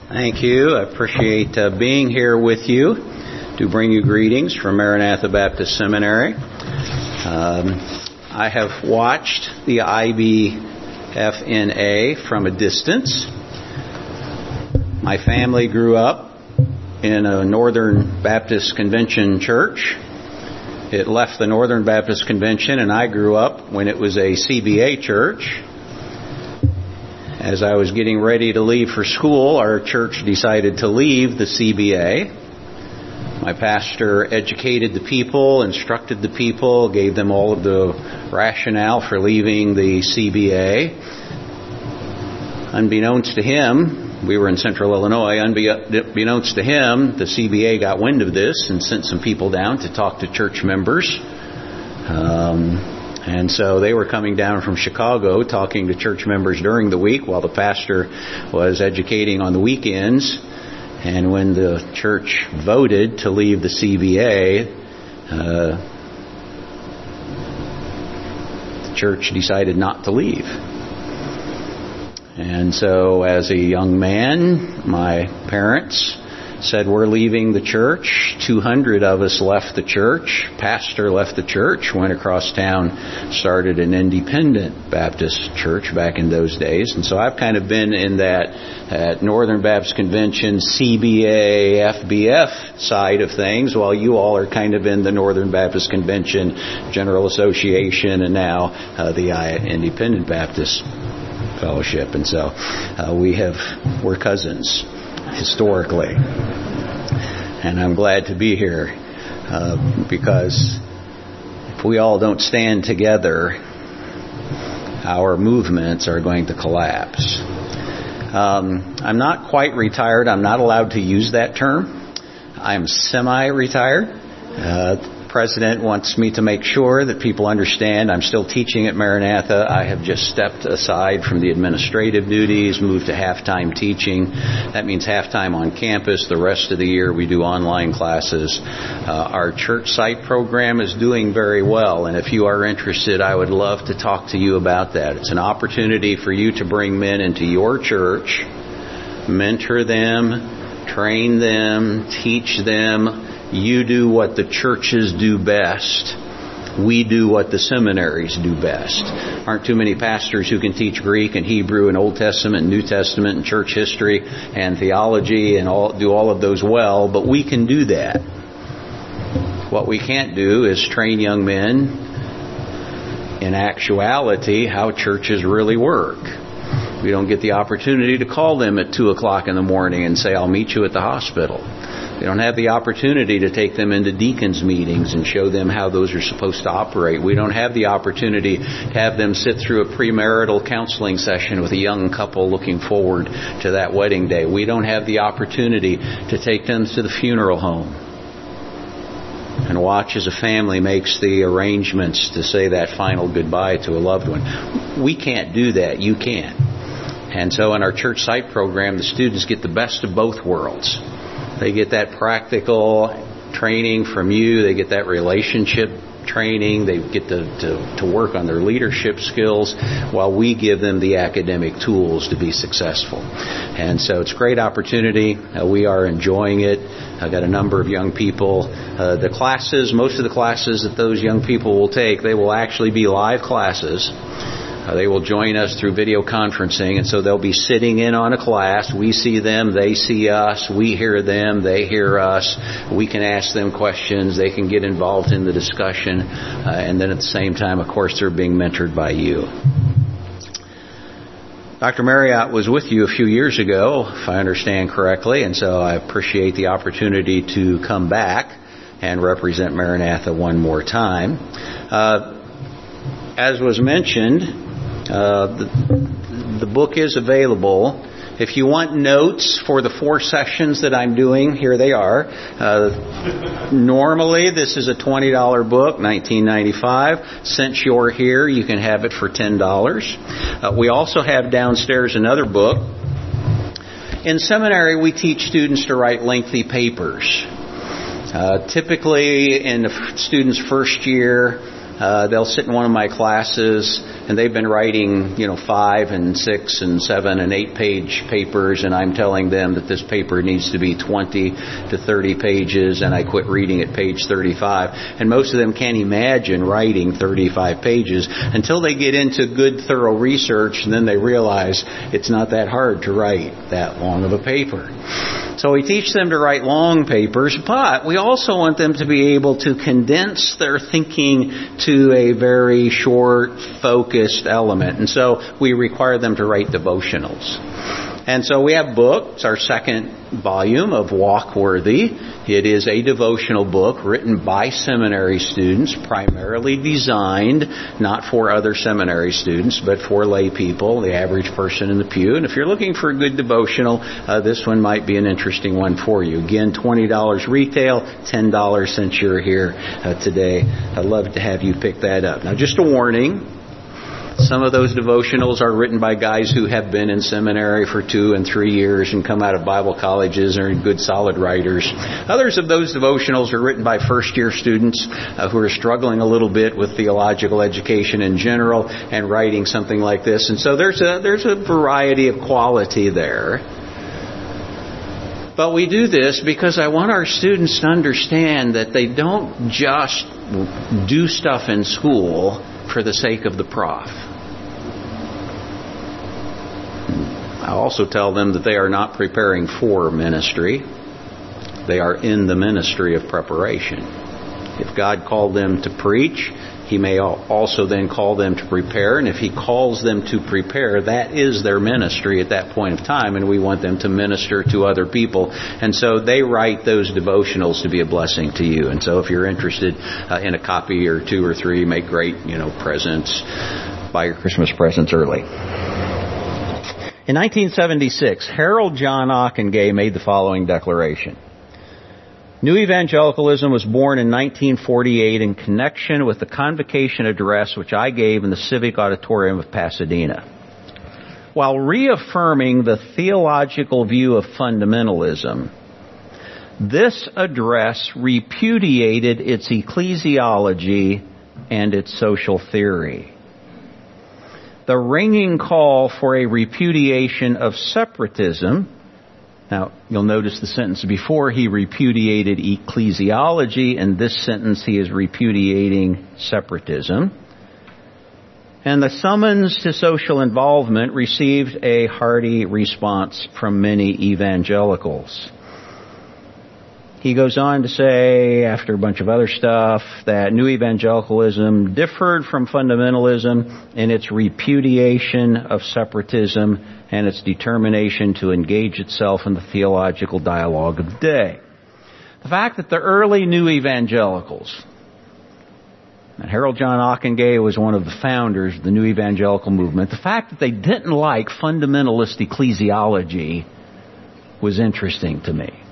Thank you. I appreciate being here with you to bring you greetings from Maranatha Baptist Seminary. I have watched the IBFNA from a distance. My family grew up in a Northern Baptist Convention church. It left the Northern Baptist Convention, and I grew up when it was a CBA church. As I was getting ready to leave for school, our church decided to leave the CBA. My pastor educated the people, instructed the people, gave them all of the rationale for leaving the CBA. Unbeknownst to him, we were in Central Illinois, unbeknownst to him, the CBA got wind of this and sent some people down to talk to church members. And so they were coming down from Chicago talking to church members during the week while the pastor was educating on the weekends. And when the church voted to leave the CBA, the church decided not to leave. And so as a young man, my parents said, we're leaving the church. 200 of us left the church. Pastor left the church, went across town, started an independent Baptist church back in those days. And so I've kind of been in that Northern Baptist Convention, CBA, FBF side of things, while you all are kind of in the Northern Baptist Convention, General Association, and now the Independent Baptist Fellowship. And so we're cousins historically. And I'm glad to be here because if we all don't stand together, our movements are going to collapse. I'm not quite retired. I'm not allowed to use that term. I'm semi-retired. The president wants me to make sure that people understand I'm still teaching at Maranatha. I have just stepped aside from the administrative duties, moved to half-time teaching. That means half-time on campus. The rest of the year we do online classes. Our church site program is doing very well, and if you are interested, I would love to talk to you about that. It's an opportunity for you to bring men into your church, mentor them, train them, teach them. You do what the churches do best. We do what the seminaries do best. Aren't too many pastors who can teach Greek and Hebrew and Old Testament and New Testament and church history and theology and do all of those well, but we can do that. What we can't do is train young men in actuality how churches really work. We don't get the opportunity to call them at 2 o'clock in the morning and say, I'll meet you at the hospital. We don't have the opportunity to take them into deacons' meetings and show them how those are supposed to operate. We don't have the opportunity to have them sit through a premarital counseling session with a young couple looking forward to that wedding day. We don't have the opportunity to take them to the funeral home and watch as a family makes the arrangements to say that final goodbye to a loved one. We can't do that. You can. And so in our church site program, the students get the best of both worlds. They get that practical training from you. They get that relationship training. They get to work on their leadership skills while we give them the academic tools to be successful. And so it's a great opportunity. We are enjoying it. I've got a number of young people. Most of the classes that those young people will take, they will actually be live classes. They will join us through video conferencing, and so they'll be sitting in on a class. We see them, they see us, we hear them, they hear us. We can ask them questions, they can get involved in the discussion, and then at the same time, of course, they're being mentored by you. Dr. Marriott was with you a few years ago, if I understand correctly, and so I appreciate the opportunity to come back and represent Maranatha one more time. As was mentioned, the book is available. If you want notes for the 4 sessions that I'm doing, here they are. Normally, this is a $20 book, $19.95. Since you're here, you can have it for $10. We also have downstairs another book. In seminary, we teach students to write lengthy papers. Typically, in the student's first year, they'll sit in one of my classes, and they've been writing, 5 and 6 and 7 and 8 page papers, and I'm telling them that this paper needs to be 20 to 30 pages, and I quit reading at page 35. And most of them can't imagine writing 35 pages until they get into good, thorough research, and then they realize it's not that hard to write that long of a paper. So we teach them to write long papers, but we also want them to be able to condense their thinking to a very short, focused element. And so we require them to write devotionals. And so we have books, our second volume of Walkworthy. It is a devotional book written by seminary students, primarily designed not for other seminary students, but for lay people, the average person in the pew. And if you're looking for a good devotional, this one might be an interesting one for you. Again, $20 retail, $10 since you're here today. I'd love to have you pick that up. Now, just a warning. Some of those devotionals are written by guys who have been in seminary for 2 and 3 years and come out of Bible colleges and are good, solid writers. Others of those devotionals are written by first-year students who are struggling a little bit with theological education in general and writing something like this. And so there's a variety of quality there. But we do this because I want our students to understand that they don't just do stuff in school for the sake of the prof. I also tell them that they are not preparing for ministry. They are in the ministry of preparation. If God called them to preach, He may also then call them to prepare. And if He calls them to prepare, that is their ministry at that point of time. And we want them to minister to other people. And so they write those devotionals to be a blessing to you. And so if you're interested in a copy or 2 or 3, make great, presents. Buy your Christmas presents early. In 1976, Harold John Ockenga made the following declaration. New Evangelicalism was born in 1948 in connection with the convocation address which I gave in the Civic Auditorium of Pasadena. While reaffirming the theological view of fundamentalism, this address repudiated its ecclesiology and its social theory. The ringing call for a repudiation of separatism. Now, you'll notice the sentence before, he repudiated ecclesiology. In this sentence, he is repudiating separatism. And the summons to social involvement received a hearty response from many evangelicals. He goes on to say, after a bunch of other stuff, that New Evangelicalism differed from fundamentalism in its repudiation of separatism and its determination to engage itself in the theological dialogue of the day. The fact that the early New Evangelicals, and Harold John Ockenga was one of the founders of the New Evangelical movement, the fact that they didn't like fundamentalist ecclesiology was interesting to me.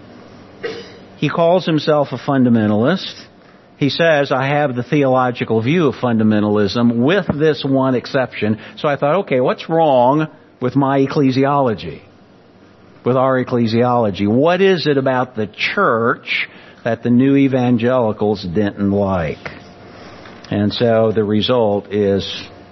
He calls himself a fundamentalist. He says, I have the theological view of fundamentalism with this one exception. So I thought, okay, what's wrong with my ecclesiology? With our ecclesiology? What is it about the church that the New Evangelicals didn't like? And so the result is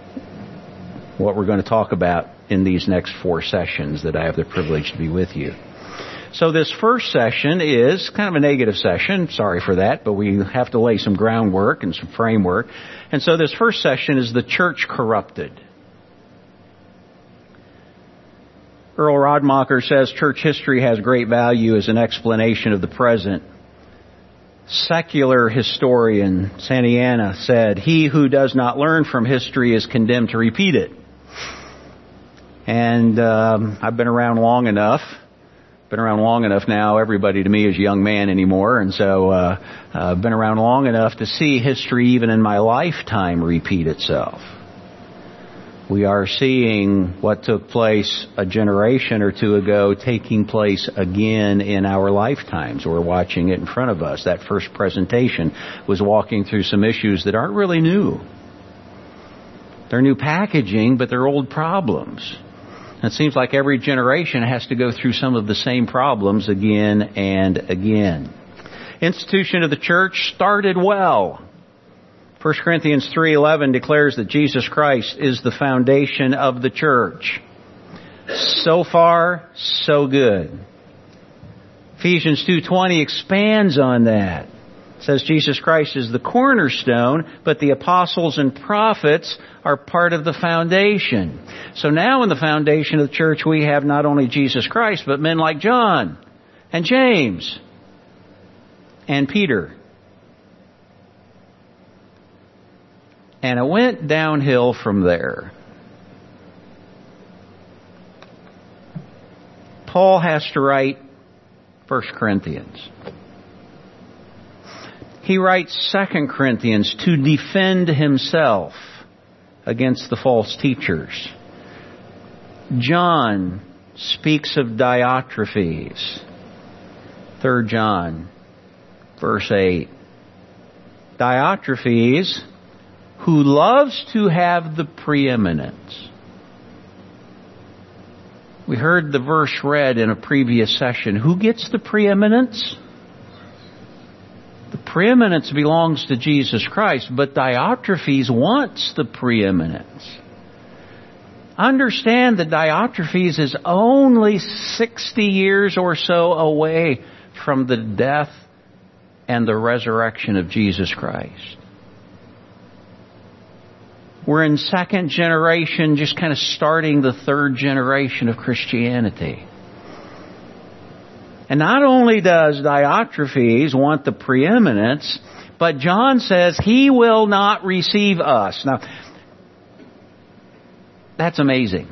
what we're going to talk about in these next 4 sessions that I have the privilege to be with you. So this first session is kind of a negative session. Sorry for that, but we have to lay some groundwork and some framework. And so this first session is the church corrupted. Earl Rodmacher says church history has great value as an explanation of the present. Secular historian Santayana said, he who does not learn from history is condemned to repeat it. And I've been around long enough. Been around long enough now, everybody to me is a young man anymore, and so I've been around long enough to see history even in my lifetime repeat itself. We are seeing what took place a generation or 2 ago taking place again in our lifetimes. We're watching it in front of us. That first presentation was walking through some issues that aren't really new. They're new packaging, but they're old problems. It seems like every generation has to go through some of the same problems again and again. Institution of the church started well. 1 Corinthians 3:11 declares that Jesus Christ is the foundation of the church. So far, so good. Ephesians 2:20 expands on that. It says Jesus Christ is the cornerstone, but the apostles and prophets are part of the foundation. So now in the foundation of the church we have not only Jesus Christ, but men like John and James and Peter. And it went downhill from there. Paul has to write 1 Corinthians. He writes 2 Corinthians to defend himself against the false teachers. John speaks of Diotrephes. 3 John, verse 8. Diotrephes, who loves to have the preeminence. We heard the verse read in a previous session. Who gets the preeminence? The preeminence belongs to Jesus Christ, but Diotrephes wants the preeminence. Understand that Diotrephes is only 60 years or so away from the death and the resurrection of Jesus Christ. We're in second generation, just kind of starting the third generation of Christianity. And not only does Diotrephes want the preeminence, but John says he will not receive us. Now, that's amazing.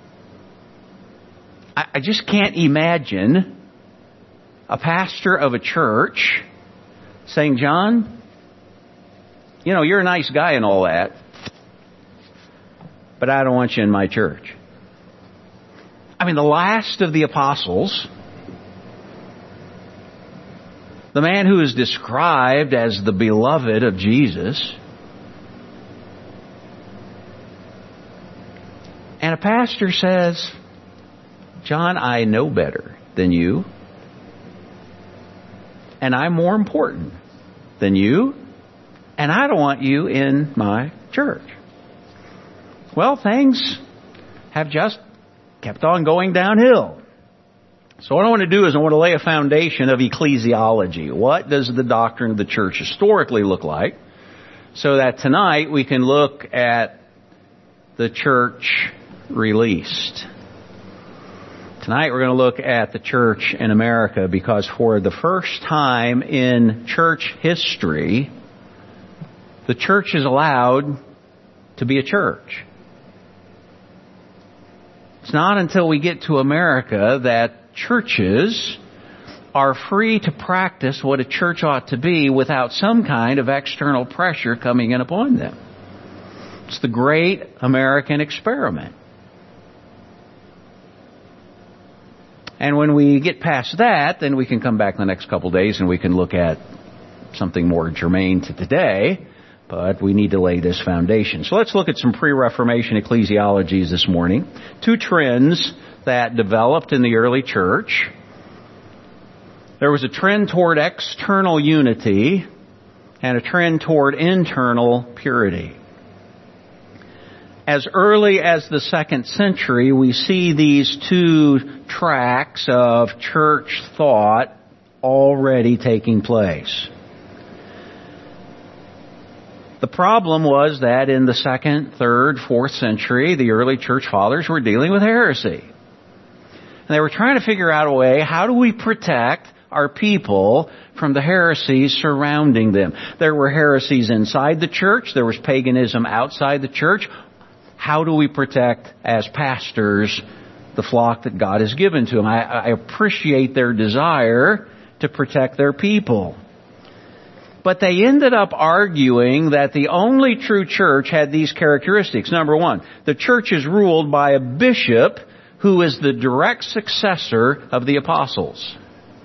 I just can't imagine a pastor of a church saying, John, you know, you're a nice guy and all that, but I don't want you in my church. I mean, the last of the apostles, the man who is described as the beloved of Jesus, and a pastor says, John, I know better than you, and I'm more important than you, and I don't want you in my church. Well, things have just kept on going downhill. So what I want to do is I want to lay a foundation of ecclesiology. What does the doctrine of the church historically look like? So that tonight we can look at the church released. Tonight we're going to look at the church in America because for the first time in church history, the church is allowed to be a church. It's not until we get to America that churches are free to practice what a church ought to be without some kind of external pressure coming in upon them. It's the great American experiment. And when we get past that, then we can come back the next couple of days and we can look at something more germane to today. But we need to lay this foundation. So let's look at some pre-Reformation ecclesiologies this morning. Two trends that developed in the early church. There was a trend toward external unity and a trend toward internal purity. As early as the 2nd century, we see these two tracks of church thought already taking place. The problem was that in the 2nd, 3rd, 4th century, the early church fathers were dealing with heresy. And they were trying to figure out a way, how do we protect our people from the heresies surrounding them? There were heresies inside the church. There was paganism outside the church. How do we protect, as pastors, the flock that God has given to them? I appreciate their desire to protect their people. But they ended up arguing that the only true church had these characteristics. Number one, the church is ruled by a bishop who is the direct successor of the apostles.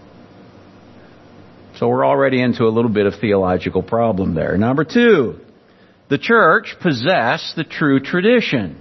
So we're already into a little bit of theological problem there. Number two, the church possessed the true tradition.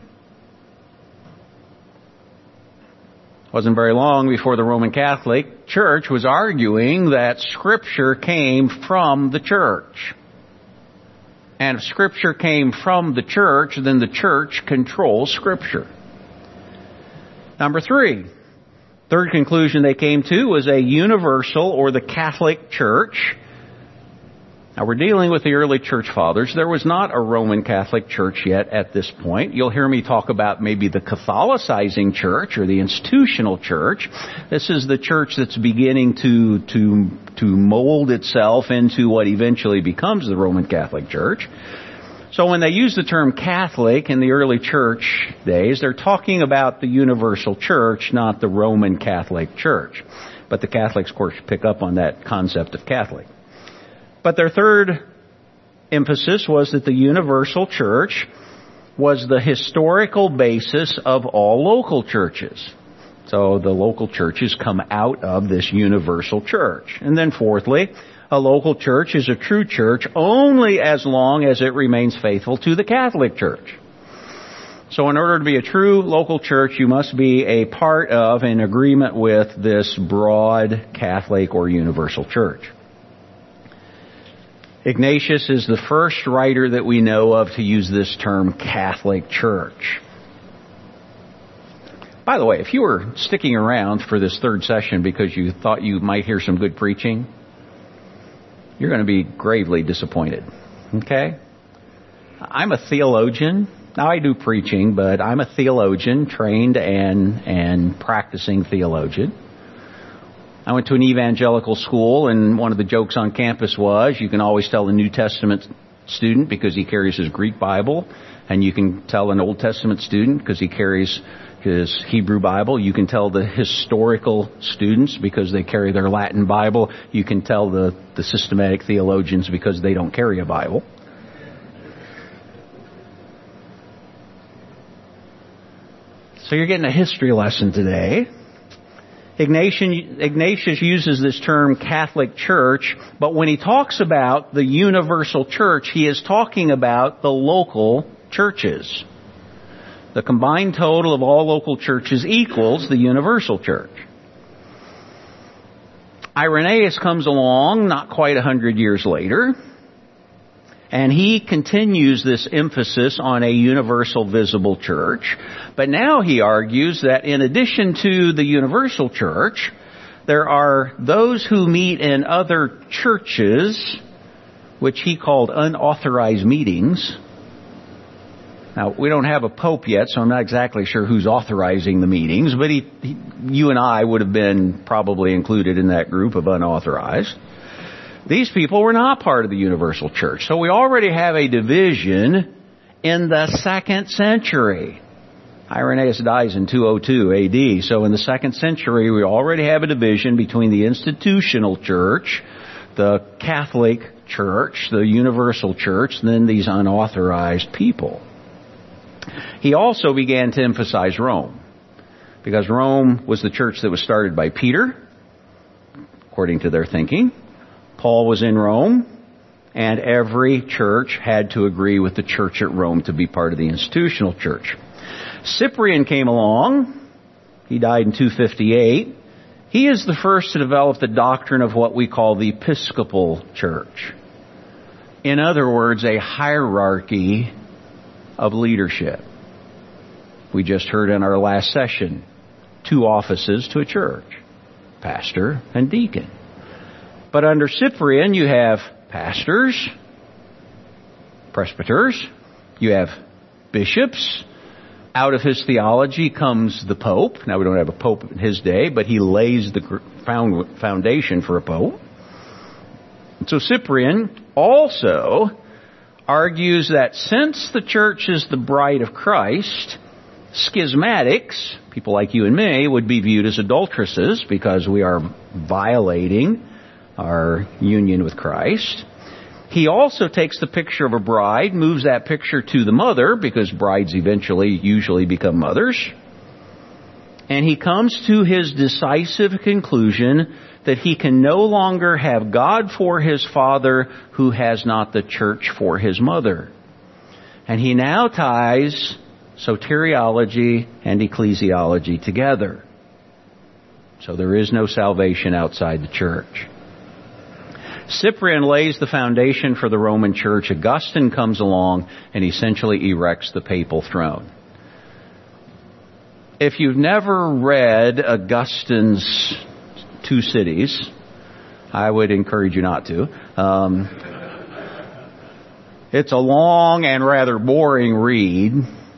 It wasn't very long before the Roman Catholic Church was arguing that Scripture came from the church. And if Scripture came from the church, then the church controls Scripture. Number 3. Third conclusion they came to was a universal or the Catholic Church. Now we're dealing with the early church fathers. There was not a Roman Catholic Church yet at this point. You'll hear me talk about maybe the Catholicizing church or the institutional church. This is the church that's beginning to mold itself into what eventually becomes the Roman Catholic Church. So when they use the term Catholic in the early church days, they're talking about the universal church, not the Roman Catholic Church. But the Catholics, of course, pick up on that concept of Catholic. But their third emphasis was that the universal church was the historical basis of all local churches. So the local churches come out of this universal church. And then fourthly, a local church is a true church only as long as it remains faithful to the Catholic Church. So in order to be a true local church, you must be a part of and agreement with this broad Catholic or universal church. Ignatius is the first writer that we know of to use this term Catholic Church. By the way, if you were sticking around for this third session because you thought you might hear some good preaching, you're going to be gravely disappointed. Okay? I'm a theologian. Now I do preaching, but I'm a theologian, trained and practicing theologian. I went to an evangelical school, and one of the jokes on campus was you can always tell a New Testament student because he carries his Greek Bible, and you can tell an Old Testament student because he carries his Hebrew Bible. You can tell the historical students because they carry their Latin Bible. You can tell the systematic theologians because they don't carry a Bible. So you're getting a history lesson today. Ignatius uses this term Catholic Church, but when he talks about the universal church, he is talking about the local churches. The combined total of all local churches equals the universal church. Irenaeus comes along not quite 100 years later, and he continues this emphasis on a universal visible church. But now he argues that in addition to the universal church, there are those who meet in other churches, which he called unauthorized meetings. Now, we don't have a pope yet, so I'm not exactly sure who's authorizing the meetings, but you and I would have been probably included in that group of unauthorized. These people were not part of the universal church. So we already have a division in the 2nd century. Irenaeus dies in 202 AD. So in the 2nd century, we already have a division between the institutional church, the Catholic Church, the universal church, and then these unauthorized people. He also began to emphasize Rome, because Rome was the church that was started by Peter, according to their thinking. Paul was in Rome, and every church had to agree with the church at Rome to be part of the institutional church. Cyprian came along. He died in 258. He is the first to develop the doctrine of what we call the Episcopal Church. In other words, a hierarchy of leadership. We just heard in our last session, 2 offices to a church, pastor and deacon. But under Cyprian, you have pastors, presbyters, you have bishops. Out of his theology comes the Pope. Now, we don't have a Pope in his day, but he lays the foundation for a Pope. So Cyprian also argues that since the church is the bride of Christ, schismatics, people like you and me, would be viewed as adulteresses because we are violating our union with Christ. He also takes the picture of a bride, moves that picture to the mother, because brides usually become mothers. And he comes to his decisive conclusion that he can no longer have God for his father who has not the church for his mother. And he now ties soteriology and ecclesiology together. So there is no salvation outside the church. Cyprian lays the foundation for the Roman Church. Augustine comes along and essentially erects the papal throne. If you've never read Augustine's Two Cities, I would encourage you not to. It's a long and rather boring read.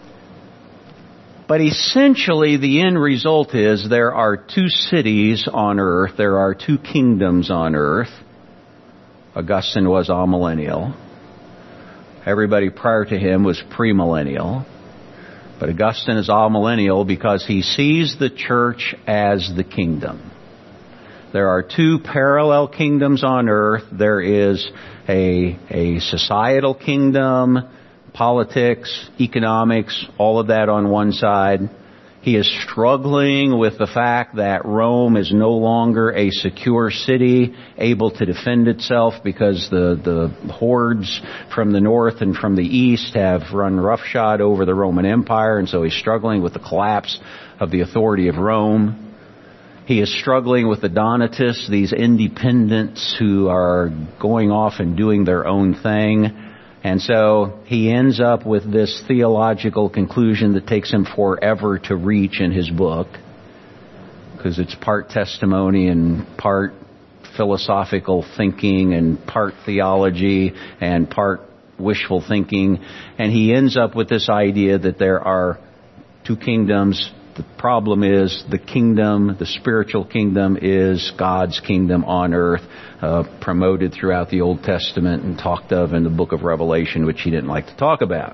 But essentially the end result is there are two cities on earth, there are two kingdoms on earth. Augustine was amillennial. Everybody prior to him was premillennial. But Augustine is amillennial because he sees the church as the kingdom. There are two parallel kingdoms on earth. There is a societal kingdom, politics, economics, all of that on one side. He is struggling with the fact that Rome is no longer a secure city, able to defend itself because the hordes from the north and from the east have run roughshod over the Roman Empire, and so he's struggling with the collapse of the authority of Rome. He is struggling with the Donatists, these independents who are going off and doing their own thing. And so he ends up with this theological conclusion that takes him forever to reach in his book, because it's part testimony and part philosophical thinking and part theology and part wishful thinking. And he ends up with this idea that there are two kingdoms. The problem is the kingdom, the spiritual kingdom, is God's kingdom on earth, promoted throughout the Old Testament and talked of in the book of Revelation, which he didn't like to talk about.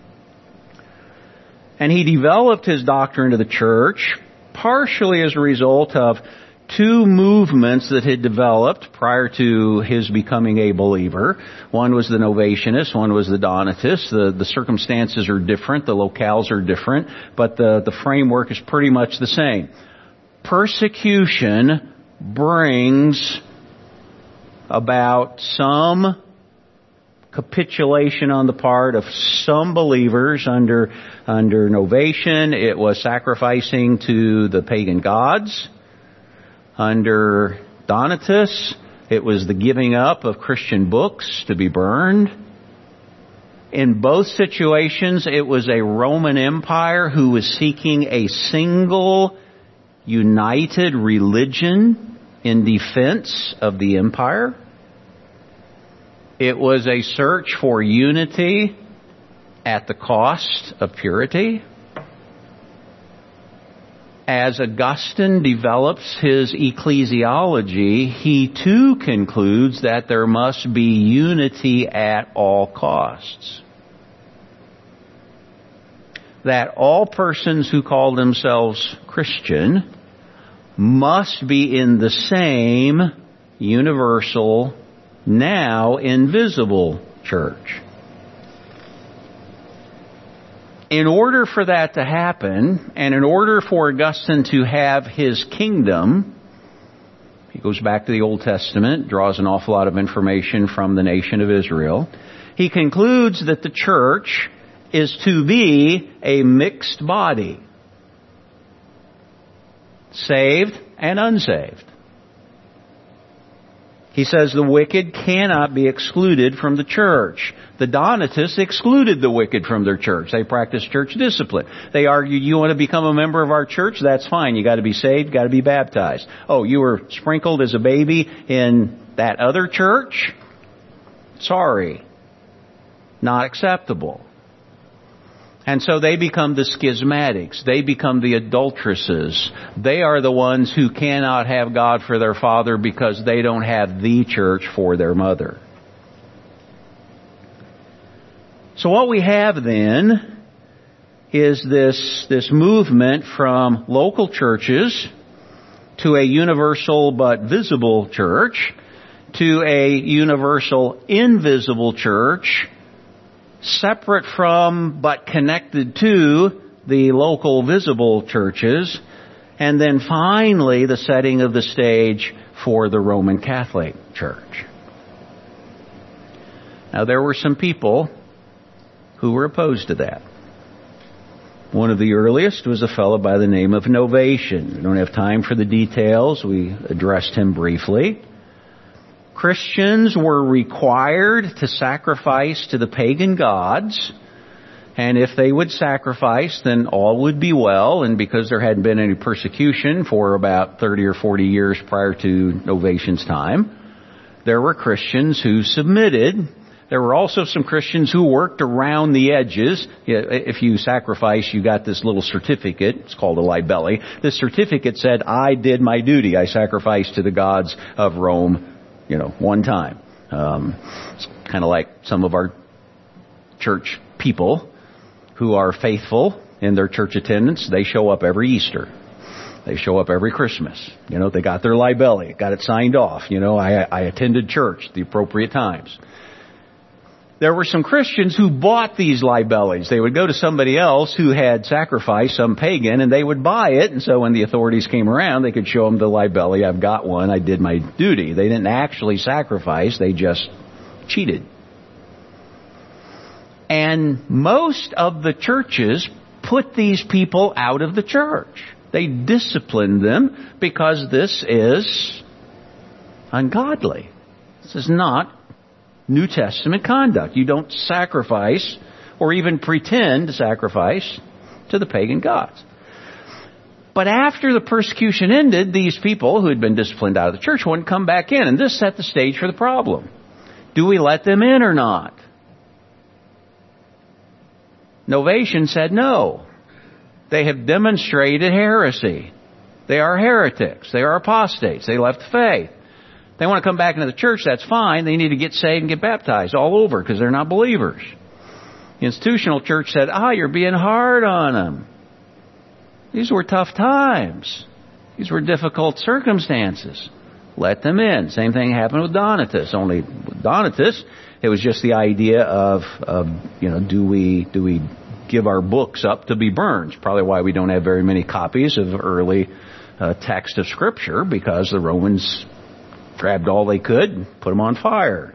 And he developed his doctrine of the church partially as a result of two movements that had developed prior to his becoming a believer. One was the Novatianists, one was the Donatists. The circumstances are different, the locales are different, but the framework is pretty much the same. Persecution brings about some capitulation on the part of some believers. Under Novatian, it was sacrificing to the pagan gods. Under Donatus, it was the giving up of Christian books to be burned. In both situations, it was a Roman Empire who was seeking a single, united religion in defense of the empire. It was a search for unity at the cost of purity. As Augustine develops his ecclesiology, he too concludes that there must be unity at all costs. That all persons who call themselves Christian must be in the same universal, now invisible church. In order for that to happen, and in order for Augustine to have his kingdom, he goes back to the Old Testament, draws an awful lot of information from the nation of Israel. He concludes that the church is to be a mixed body, saved and unsaved. He says the wicked cannot be excluded from the church. The Donatists excluded the wicked from their church. They practiced church discipline. They argued, you want to become a member of our church? That's fine. You got to be saved, got to be baptized. Oh, you were sprinkled as a baby in that other church? Sorry. Not acceptable. And so they become the schismatics. They become the adulteresses. They are the ones who cannot have God for their father because they don't have the church for their mother. So what we have then is this movement from local churches to a universal but visible church to a universal invisible church, separate from but connected to the local visible churches, and then finally the setting of the stage for the Roman Catholic Church. Now there were some people who were opposed to that. One of the earliest was a fellow by the name of Novatian. We don't have time for the details. We addressed him briefly. Christians were required to sacrifice to the pagan gods. And if they would sacrifice, then all would be well. And because there hadn't been any persecution for about 30 or 40 years prior to Novatian's time, there were Christians who submitted. There were also some Christians who worked around the edges. If you sacrifice, you got this little certificate. It's called a libelli. This certificate said, I did my duty. I sacrificed to the gods of Rome, one time. It's kind of like some of our church people who are faithful in their church attendance. They show up every Easter. They show up every Christmas. They got their libelli, got it signed off. I attended church at the appropriate times. There were some Christians who bought these libellis. They would go to somebody else who had sacrificed, some pagan, and they would buy it. And so when the authorities came around, they could show them the libelli. I've got one. I did my duty. They didn't actually sacrifice. They just cheated. And most of the churches put these people out of the church. They disciplined them because this is ungodly. This is not New Testament conduct. You don't sacrifice or even pretend to sacrifice to the pagan gods. But after the persecution ended, these people who had been disciplined out of the church wouldn't come back in. And this set the stage for the problem. Do we let them in or not? Novatian said no. They have demonstrated heresy. They are heretics. They are apostates. They left the faith. They want to come back into the church, that's fine. They need to get saved and get baptized all over because they're not believers. The institutional church said, you're being hard on them. These were tough times. These were difficult circumstances. Let them in. Same thing happened with Donatus. Only with Donatus, it was just the idea of do we give our books up to be burned? It's probably why we don't have very many copies of early text of Scripture, because the Romans grabbed all they could and put them on fire.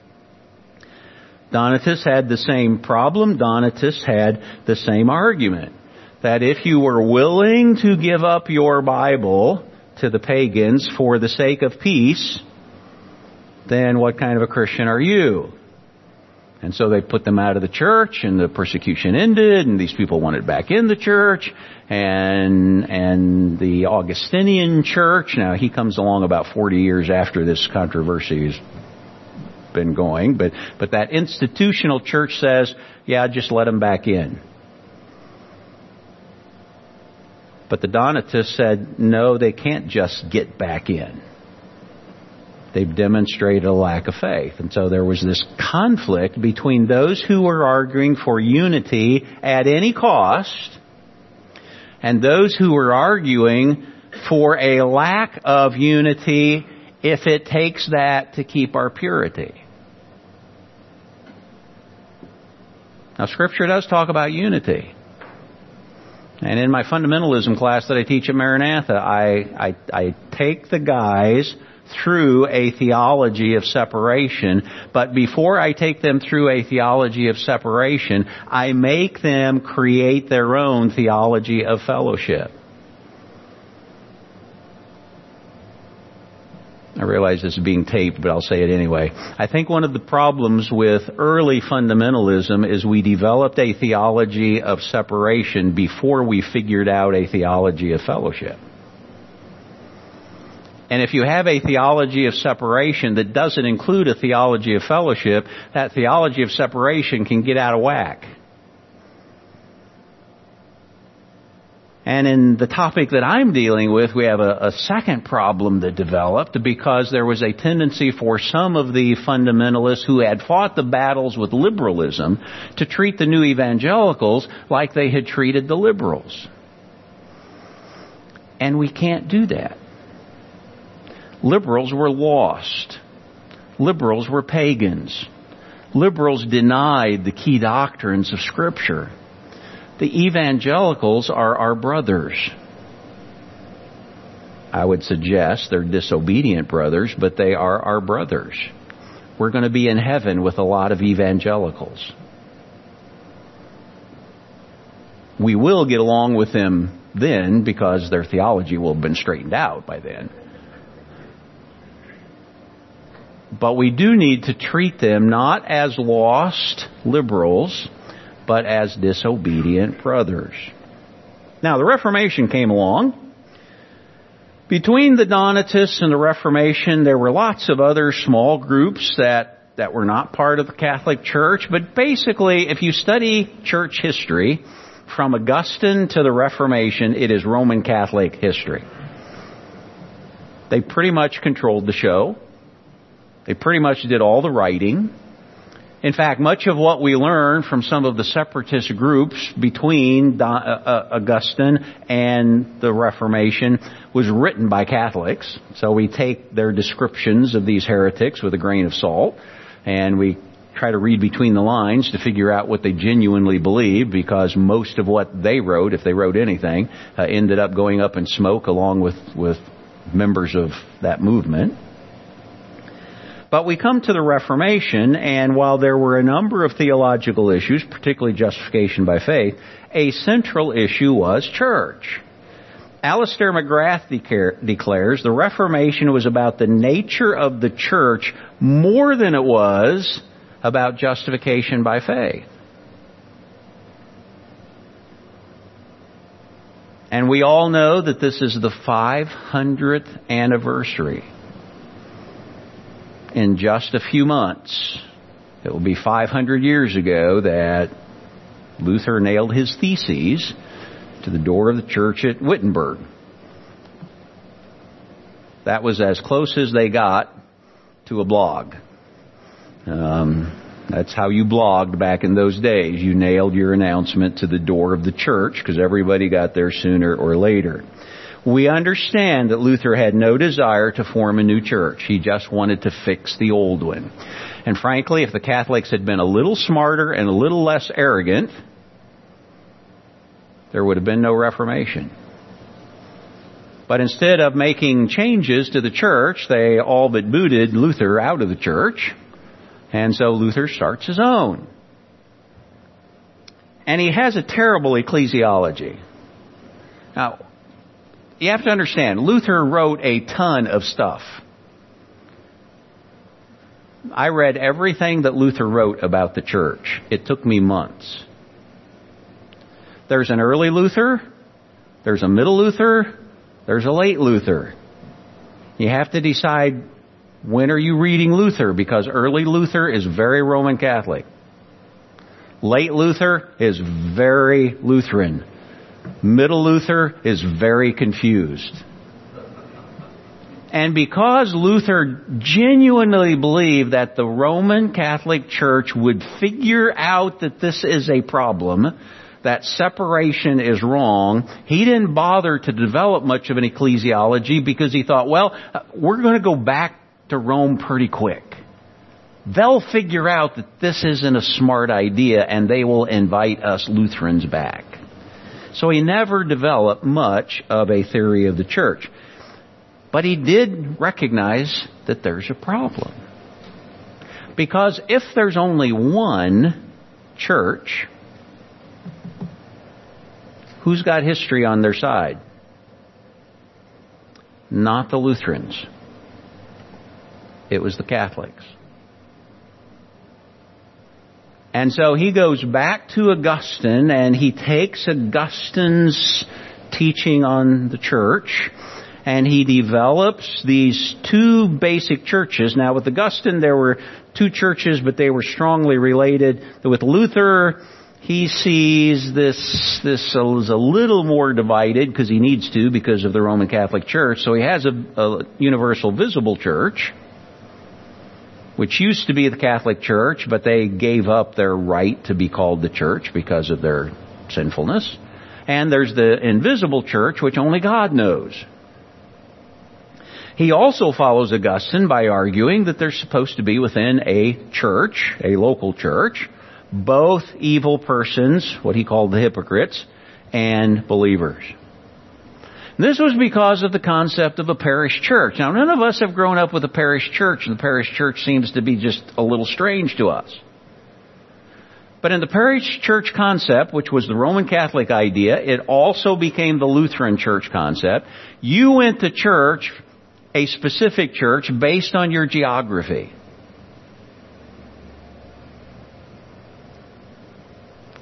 Donatus had the same problem. Donatus had the same argument. That if you were willing to give up your Bible to the pagans for the sake of peace, then what kind of a Christian are you? And so they put them out of the church, and the persecution ended, and these people wanted back in the church, and the Augustinian church, now he comes along about 40 years after this controversy has been going, but that institutional church says, just let them back in. But the Donatists said, no, they can't just get back in. They've demonstrated a lack of faith. And so there was this conflict between those who were arguing for unity at any cost and those who were arguing for a lack of unity if it takes that to keep our purity. Now, Scripture does talk about unity. And in my fundamentalism class that I teach at Maranatha, I take the guys through a theology of separation, but before I take them through a theology of separation, I make them create their own theology of fellowship. I realize this is being taped, but I'll say it anyway. I think one of the problems with early fundamentalism is we developed a theology of separation before we figured out a theology of fellowship. And if you have a theology of separation that doesn't include a theology of fellowship, that theology of separation can get out of whack. And in the topic that I'm dealing with, we have a second problem that developed because there was a tendency for some of the fundamentalists who had fought the battles with liberalism to treat the new evangelicals like they had treated the liberals. And we can't do that. Liberals were lost. Liberals were pagans. Liberals denied the key doctrines of Scripture. The evangelicals are our brothers. I would suggest they're disobedient brothers, but they are our brothers. We're going to be in heaven with a lot of evangelicals. We will get along with them then because their theology will have been straightened out by then. But we do need to treat them not as lost liberals, but as disobedient brothers. Now, the Reformation came along. Between the Donatists and the Reformation, there were lots of other small groups that were not part of the Catholic Church. But basically, if you study church history, from Augustine to the Reformation, it is Roman Catholic history. They pretty much controlled the show. They pretty much did all the writing. In fact, much of what we learn from some of the separatist groups between Augustine and the Reformation was written by Catholics. So we take their descriptions of these heretics with a grain of salt, and we try to read between the lines to figure out what they genuinely believe, because most of what they wrote, if they wrote anything, ended up going up in smoke along with members of that movement. But we come to the Reformation, and while there were a number of theological issues, particularly justification by faith, a central issue was church. Alistair McGrath declares the Reformation was about the nature of the church more than it was about justification by faith. And we all know that this is the 500th anniversary. In just a few months, it will be 500 years ago that Luther nailed his theses to the door of the church at Wittenberg. That was as close as they got to a blog. That's how you blogged back in those days. You nailed your announcement to the door of the church because everybody got there sooner or later. We understand that Luther had no desire to form a new church. He just wanted to fix the old one. And frankly, if the Catholics had been a little smarter and a little less arrogant, there would have been no Reformation. But instead of making changes to the church, they all but booted Luther out of the church. And so Luther starts his own. And he has a terrible ecclesiology. Now, you have to understand, Luther wrote a ton of stuff. I read everything that Luther wrote about the church. It took me months. There's an early Luther, there's a middle Luther, there's a late Luther. You have to decide when are you reading Luther, because early Luther is very Roman Catholic. Late Luther is very Lutheran. Middle Luther is very confused. And because Luther genuinely believed that the Roman Catholic Church would figure out that this is a problem, that separation is wrong, he didn't bother to develop much of an ecclesiology because he thought, well, we're going to go back to Rome pretty quick. They'll figure out that this isn't a smart idea and they will invite us Lutherans back. So he never developed much of a theory of the church. But he did recognize that there's a problem. Because if there's only one church, who's got history on their side? Not the Lutherans. It was the Catholics. And so he goes back to Augustine and he takes Augustine's teaching on the church and he develops these two basic churches. Now with Augustine there were two churches, but they were strongly related. With Luther, he sees this is a little more divided because he needs to because of the Roman Catholic Church. So he has a universal visible church, which used to be the Catholic Church, but they gave up their right to be called the church because of their sinfulness. And there's the invisible church, which only God knows. He also follows Augustine by arguing that there's supposed to be within a church, a local church, both evil persons, what he called the hypocrites, and believers. This was because of the concept of a parish church. Now, none of us have grown up with a parish church, and the parish church seems to be just a little strange to us. But in the parish church concept, which was the Roman Catholic idea, it also became the Lutheran church concept. You went to church, a specific church, based on your geography.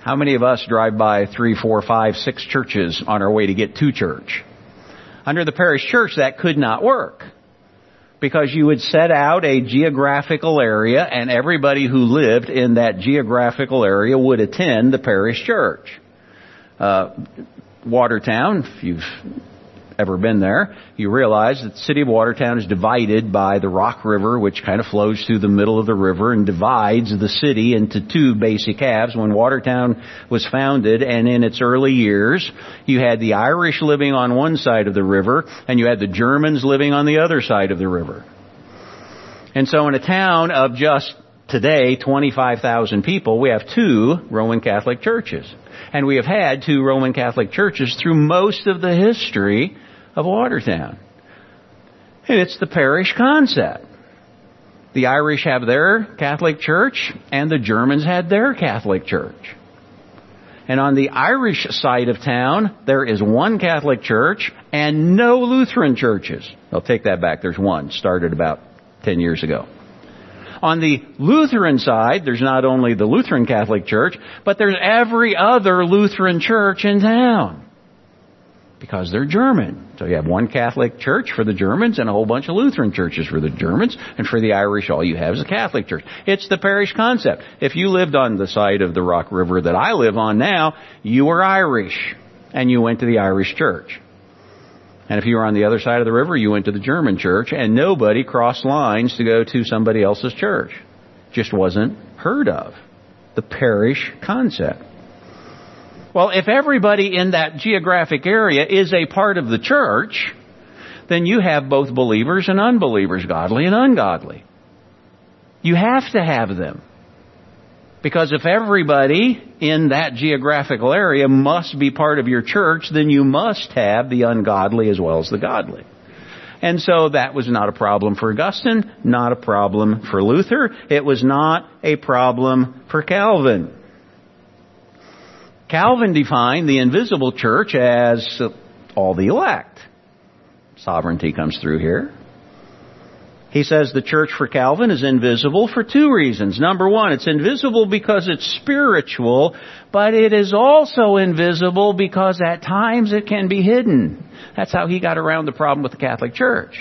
How many of us drive by 3, 4, 5, 6 churches on our way to get to church? Under the parish church, that could not work, because you would set out a geographical area and everybody who lived in that geographical area would attend the parish church. Watertown, if you've ever been there, you realize that the city of Watertown is divided by the Rock River, which kind of flows through the middle of the river and divides the city into 2 basic halves. When Watertown was founded and in its early years, you had the Irish living on one side of the river and you had the Germans living on the other side of the river. And so in a town of just today 25,000 people, we have 2 Roman Catholic churches. And we have had 2 Roman Catholic churches through most of the history of Watertown. And it's the parish concept. The Irish have their Catholic church, and the Germans had their Catholic church. And on the Irish side of town, there is 1 Catholic church and no Lutheran churches. I'll take that back. There's 1, started about 10 years ago. On the Lutheran side, there's not only the Lutheran Catholic Church, but there's every other Lutheran church in town, because they're German. So you have 1 Catholic church for the Germans and a whole bunch of Lutheran churches for the Germans, and for the Irish, all you have is a Catholic church. It's the parish concept. If you lived on the side of the Rock River that I live on now, you were Irish, and you went to the Irish church. And if you were on the other side of the river, you went to the German church, and nobody crossed lines to go to somebody else's church. Just wasn't heard of. The parish concept. Well, if everybody in that geographic area is a part of the church, then you have both believers and unbelievers, godly and ungodly. You have to have them. Because if everybody in that geographical area must be part of your church, then you must have the ungodly as well as the godly. And so that was not a problem for Augustine, not a problem for Luther. It was not a problem for Calvin. Calvin defined the invisible church as all the elect. Sovereignty comes through here. He says the church for Calvin is invisible for 2 reasons. Number 1, it's invisible because it's spiritual, but it is also invisible because at times it can be hidden. That's how he got around the problem with the Catholic Church.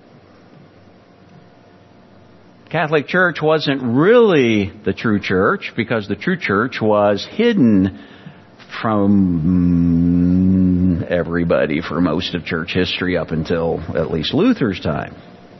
Catholic Church wasn't really the true church because the true church was hidden from everybody for most of church history up until at least Luther's time.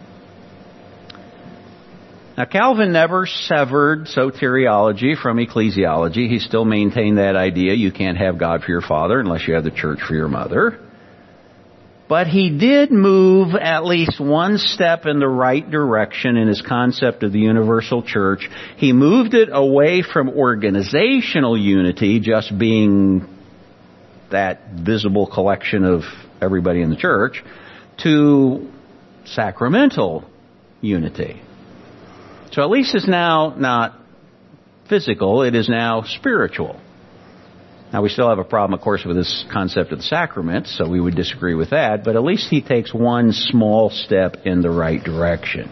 Now, Calvin never severed soteriology from ecclesiology. He still maintained that idea. You can't have God for your father unless you have the church for your mother. But he did move at least 1 step in the right direction in his concept of the universal church. He moved it away from organizational unity, just being that visible collection of everybody in the church, to sacramental unity. So at least it's now not physical, it is now spiritual. Now we still have a problem, of course, with this concept of the sacraments, so we would disagree with that, but at least he takes 1 small step in the right direction.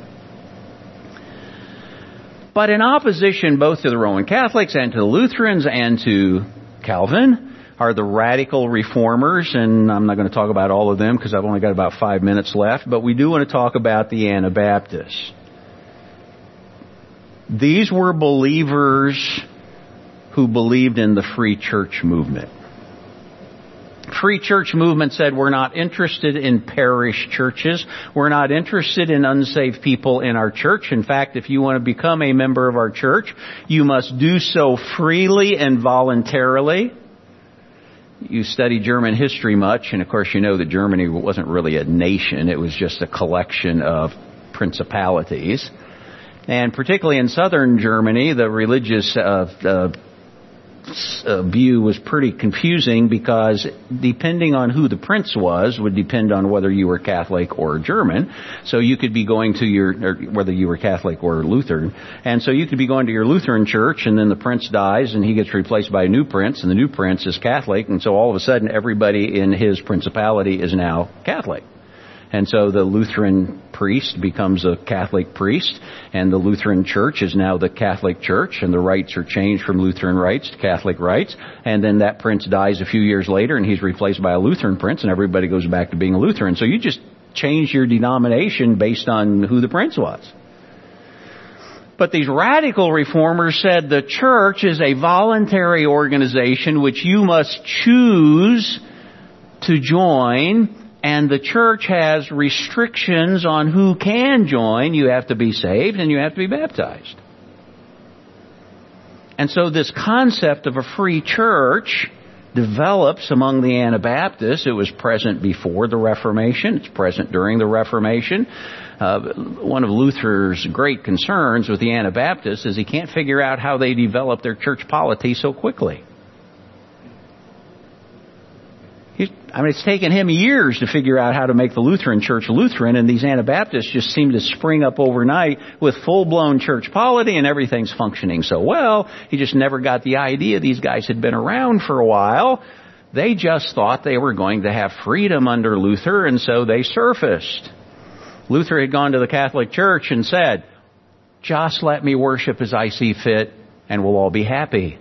But in opposition both to the Roman Catholics and to the Lutherans and to Calvin are the radical reformers, and I'm not going to talk about all of them because I've only got about 5 minutes left, but we do want to talk about the Anabaptists. These were believers who believed in the free church movement. Free church movement said we're not interested in parish churches. We're not interested in unsaved people in our church. In fact, if you want to become a member of our church, you must do so freely and voluntarily. You study German history much, and of course you know that Germany wasn't really a nation. It was just a collection of principalities. And particularly in southern Germany, the religious view was pretty confusing because depending on who the prince was would depend on whether you were Catholic or German. So you could be going to whether you were Catholic or Lutheran. And so you could be going to your Lutheran church and then the prince dies and he gets replaced by a new prince and the new prince is Catholic. And so all of a sudden everybody in his principality is now Catholic. And so the Lutheran priest becomes a Catholic priest, and the Lutheran Church is now the Catholic Church, and the rites are changed from Lutheran rites to Catholic rites. And then that prince dies a few years later, and he's replaced by a Lutheran prince, and everybody goes back to being a Lutheran. So you just change your denomination based on who the prince was. But these radical reformers said the church is a voluntary organization which you must choose to join, and the church has restrictions on who can join. You have to be saved and you have to be baptized. And so this concept of a free church develops among the Anabaptists. It was present before the Reformation. It's present during the Reformation. One of Luther's great concerns with the Anabaptists is he can't figure out how they develop their church polity so quickly. It's taken him years to figure out how to make the Lutheran Church Lutheran, and these Anabaptists just seem to spring up overnight with full-blown church polity, and everything's functioning so well. He just never got the idea these guys had been around for a while. They just thought they were going to have freedom under Luther, and so they surfaced. Luther had gone to the Catholic Church and said, just let me worship as I see fit, and we'll all be happy.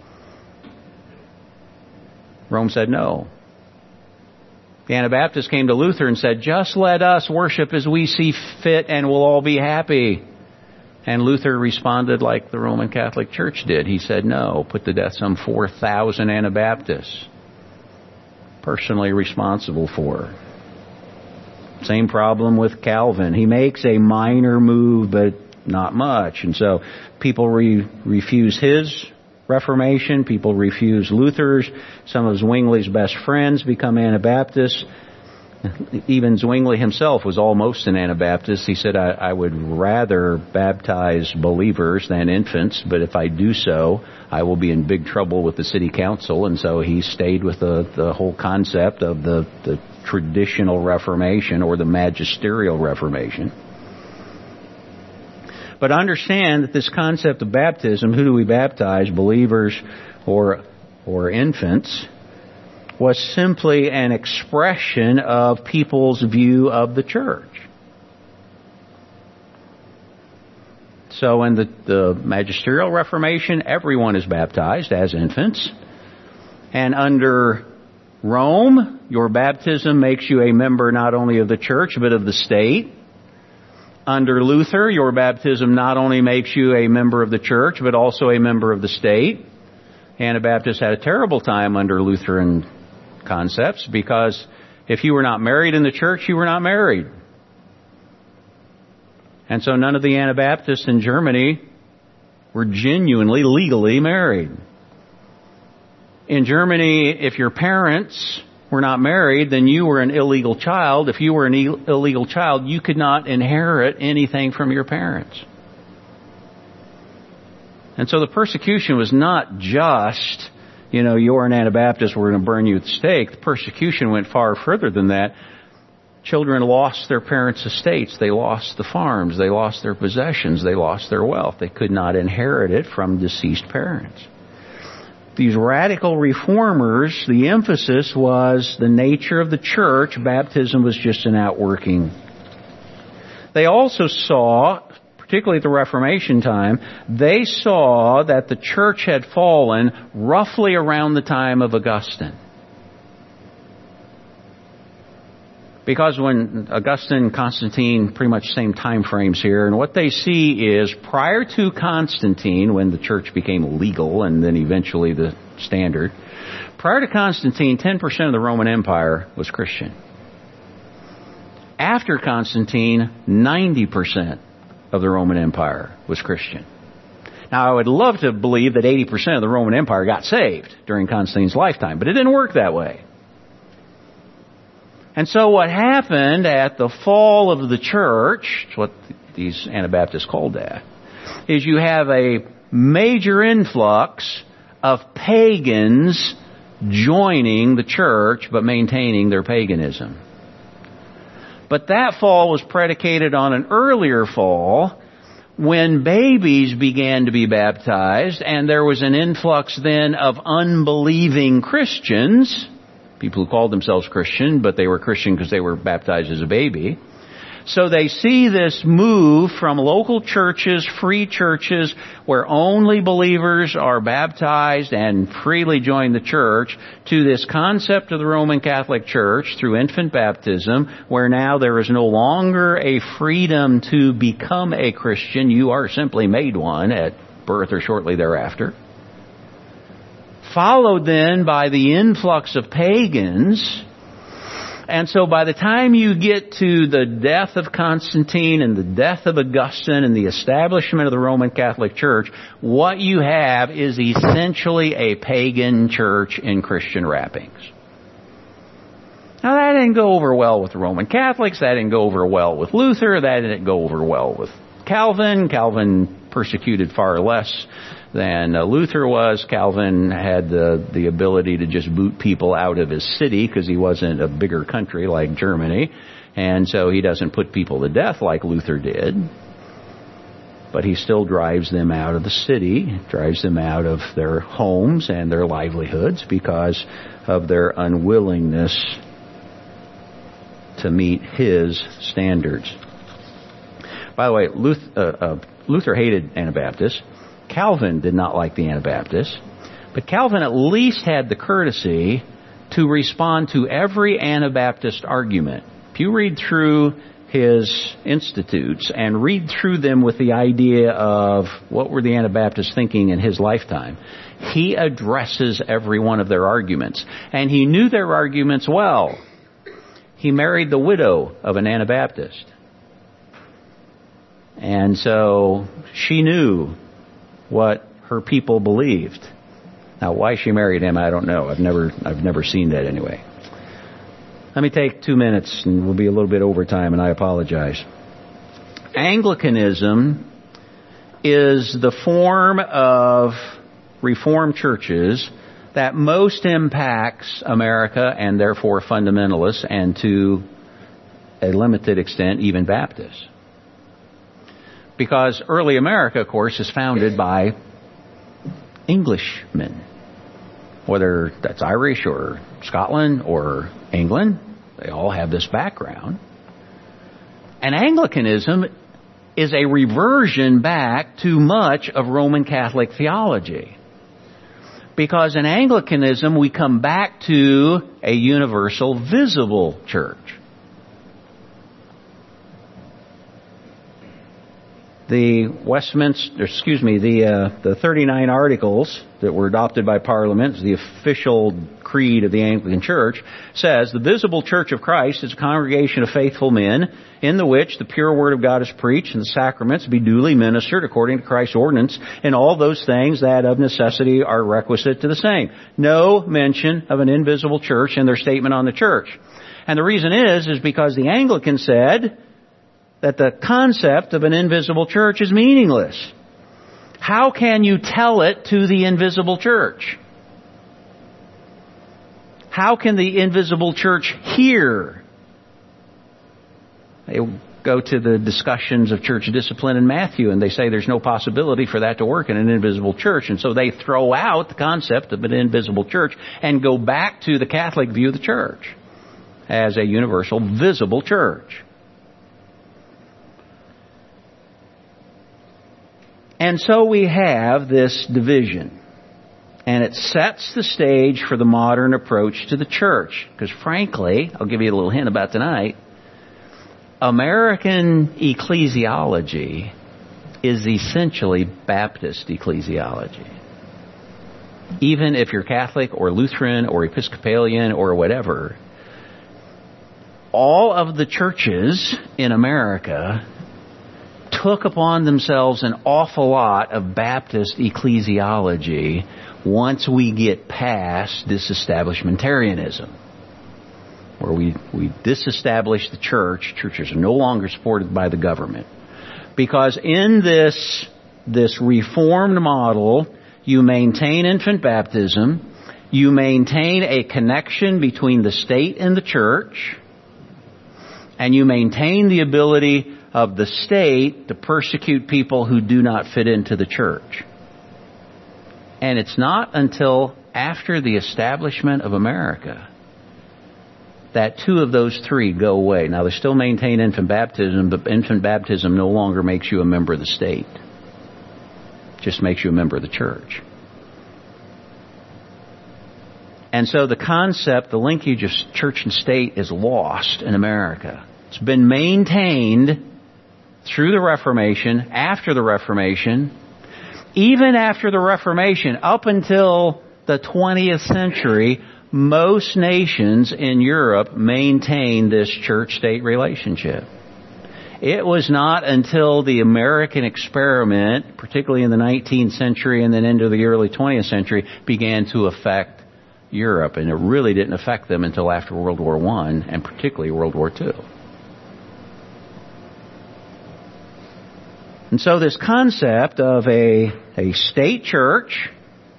Rome said no. The Anabaptists came to Luther and said, just let us worship as we see fit and we'll all be happy. And Luther responded like the Roman Catholic Church did. He said, no, put to death some 4,000 Anabaptists. Personally responsible for. Same problem with Calvin. He makes a minor move, but not much. And so people refuse his Reformation. People refuse Luther's. Some of Zwingli's best friends become Anabaptists. Even Zwingli himself was almost an Anabaptist. He said, I would rather baptize believers than infants, but if I do so, I will be in big trouble with the city council. And so he stayed with the whole concept of the traditional Reformation or the magisterial Reformation. But understand that this concept of baptism, who do we baptize, believers or infants, was simply an expression of people's view of the church. So in the magisterial Reformation, everyone is baptized as infants. And under Rome, your baptism makes you a member not only of the church, but of the state. Under Luther, your baptism not only makes you a member of the church, but also a member of the state. Anabaptists had a terrible time under Lutheran concepts because if you were not married in the church, you were not married. And so none of the Anabaptists in Germany were genuinely, legally married. In Germany, if your parents were not married, then you were an illegal child. If you were an illegal child, you could not inherit anything from your parents. And so the persecution was not just, you're an Anabaptist, we're going to burn you at the stake. The persecution went far further than that. Children lost their parents' estates. They lost the farms. They lost their possessions. They lost their wealth. They could not inherit it from deceased parents. These radical reformers, the emphasis was the nature of the church. Baptism was just an outworking. They also saw, particularly at the Reformation time, they saw that the church had fallen roughly around the time of Augustine. Because when Augustine, Constantine, pretty much same time frames here, and what they see is prior to Constantine, when the church became legal and then eventually the standard, prior to Constantine, 10% of the Roman Empire was Christian. After Constantine, 90% of the Roman Empire was Christian. Now, I would love to believe that 80% of the Roman Empire got saved during Constantine's lifetime, but it didn't work that way. And so what happened at the fall of the church, what these Anabaptists called that, is you have a major influx of pagans joining the church but maintaining their paganism. But that fall was predicated on an earlier fall when babies began to be baptized, and there was an influx then of unbelieving Christians. people who called themselves Christian, but they were Christian because they were baptized as a baby. So they see this move from local churches, free churches, where only believers are baptized and freely join the church, to this concept of the Roman Catholic Church through infant baptism, where now there is no longer a freedom to become a Christian. You are simply made one at birth or shortly thereafter. Followed then by the influx of pagans. And so by the time you get to the death of Constantine and the death of Augustine and the establishment of the Roman Catholic Church, what you have is essentially a pagan church in Christian wrappings. Now that didn't go over well with the Roman Catholics, that didn't go over well with Luther, that didn't go over well with Calvin. Calvin persecuted far less than Luther was. Calvin had the ability to just boot people out of his city because he wasn't a bigger country like Germany. And so he doesn't put people to death like Luther did. But he still drives them out of the city, drives them out of their homes and their livelihoods because of their unwillingness to meet his standards. By the way, Luther hated Anabaptists. Calvin did not like the Anabaptists, but Calvin at least had the courtesy to respond to every Anabaptist argument. If you read through his Institutes and read through them with the idea of what were the Anabaptists thinking in his lifetime, he addresses every one of their arguments. And he knew their arguments well. He married the widow of an Anabaptist. And so she knew what her people believed. Now, why she married him, I don't know. I've never seen that anyway. Let me take 2 minutes, and we'll be a little bit over time, and I apologize. Anglicanism is the form of Reformed churches that most impacts America, and therefore fundamentalists, and to a limited extent, even Baptists. Because early America, of course, is founded by Englishmen. Whether that's Irish or Scotland or England, they all have this background. And Anglicanism is a reversion back to much of Roman Catholic theology. Because in Anglicanism, we come back to a universal, visible church. The the 39 articles that were adopted by Parliament, the official creed of the Anglican Church, says the visible church of Christ is a congregation of faithful men in the which the pure word of God is preached and the sacraments be duly ministered according to Christ's ordinance and all those things that of necessity are requisite to the same. No mention of an invisible church in their statement on the church. And the reason is because the Anglican said that the concept of an invisible church is meaningless. How can you tell it to the invisible church? How can the invisible church hear? They go to the discussions of church discipline in Matthew and they say there's no possibility for that to work in an invisible church. And so they throw out the concept of an invisible church and go back to the Catholic view of the church as a universal, visible church. And so we have this division. And it sets the stage for the modern approach to the church. Because frankly, I'll give you a little hint about tonight, American ecclesiology is essentially Baptist ecclesiology. Even if you're Catholic or Lutheran or Episcopalian or whatever, all of the churches in America took upon themselves an awful lot of Baptist ecclesiology once we get past disestablishmentarianism, where we disestablish the church. Churches are no longer supported by the government. Because in this reformed model, you maintain infant baptism, you maintain a connection between the state and the church, and you maintain the ability of the state to persecute people who do not fit into the church. And it's not until after the establishment of America that two of those three go away. Now, they still maintain infant baptism, but infant baptism no longer makes you a member of the state. It just makes you a member of the church. And so the concept, the linkage of church and state is lost in America. It's been maintained through the Reformation, after the Reformation, even after the Reformation, up until the 20th century, most nations in Europe maintained this church-state relationship. It was not until the American experiment, particularly in the 19th century and then into the early 20th century, began to affect Europe. And it really didn't affect them until after World War I and particularly World War II. And so this concept of a state church,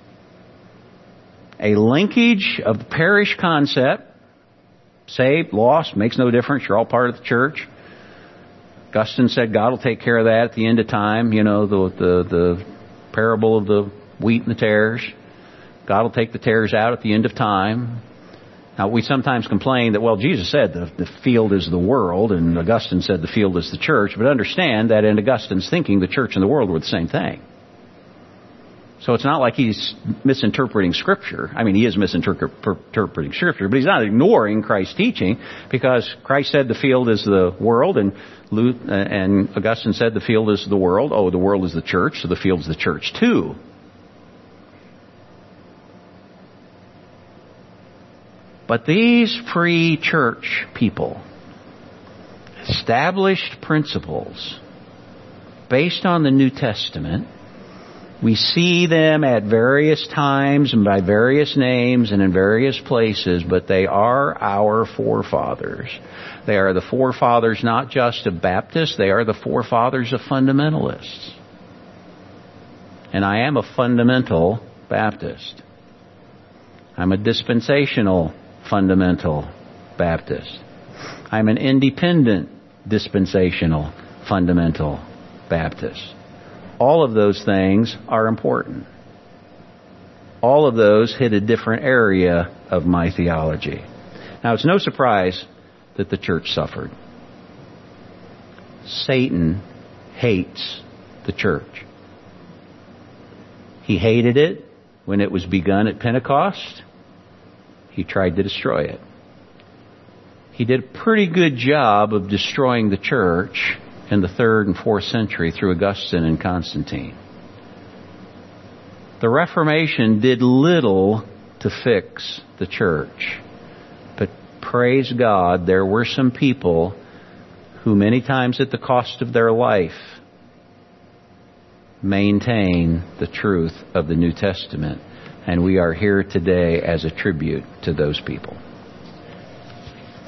a linkage of the parish concept, saved, lost, makes no difference, you're all part of the church. Augustine said God will take care of that at the end of time. You know, the parable of the wheat and the tares. God will take the tares out at the end of time. Now, we sometimes complain that, well, Jesus said the field is the world, and Augustine said the field is the church. But understand that in Augustine's thinking, the church and the world were the same thing. So it's not like he's misinterpreting Scripture. I mean, he is misinterpreting Scripture, but he's not ignoring Christ's teaching, because Christ said the field is the world, and Augustine said the field is the world. Oh, the world is the church, so the field is the church too. But these pre-church people established principles based on the New Testament. We see them at various times and by various names and in various places, but they are our forefathers. They are the forefathers not just of Baptists, they are the forefathers of fundamentalists. And I am a fundamental Baptist. I'm a dispensational fundamental Baptist. I'm an independent dispensational fundamental Baptist. All of those things are important. All of those hit a different area of my theology. Now, it's no surprise that the church suffered. Satan hates the church. He hated it when it was begun at Pentecost. He tried to destroy it. He did a pretty good job of destroying the church in the 3rd and 4th century through Augustine and Constantine. The Reformation did little to fix the church. But praise God, there were some people who many times at the cost of their life maintain the truth of the New Testament. And we are here today as a tribute to those people.